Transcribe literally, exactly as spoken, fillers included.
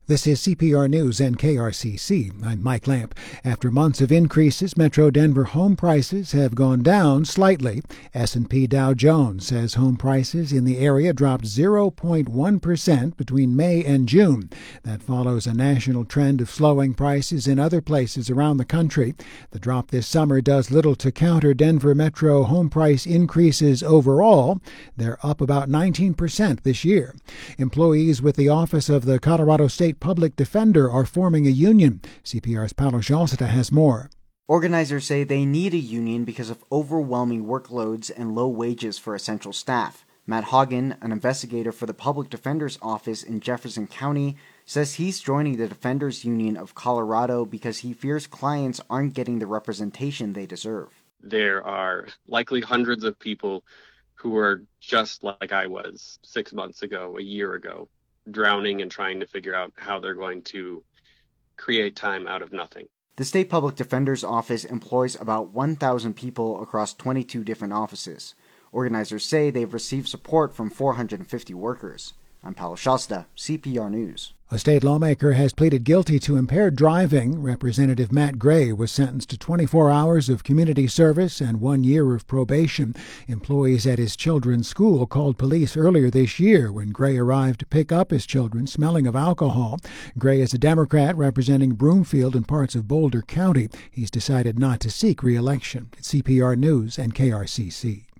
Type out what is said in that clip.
This is C P R News and K R C C. I'm Mike Lamp. After months of increases, Metro Denver home prices have gone down slightly. S and P Dow Jones says home prices in the area dropped zero point one percent between May and June. That follows a national trend of slowing prices in other places around the country. The drop this summer does little to counter Denver Metro home price increases overall. They're up about nineteen percent this year. Employees with the Office of the Colorado State Public Defender are forming a union. C P R's Paulo Jalseta has more. Organizers say they need a union because of overwhelming workloads and low wages for essential staff. Matt Hagen, an investigator for the Public Defender's Office in Jefferson County, says he's joining the Defenders Union of Colorado because he fears clients aren't getting the representation they deserve. There are likely hundreds of people who are just like I was six months ago, a year ago, drowning and trying to figure out how they're going to create time out of nothing. The State Public Defender's Office employs about one thousand people across twenty-two different offices. Organizers say they've received support from four hundred fifty workers. I'm Paulo Jalseta, C P R News. A state lawmaker has pleaded guilty to impaired driving. Representative Matt Gray was sentenced to twenty-four hours of community service and one year of probation. Employees at his children's school called police earlier this year when Gray arrived to pick up his children smelling of alcohol. Gray is a Democrat representing Broomfield and parts of Boulder County. He's decided not to seek re-election. C P R News and K R C C.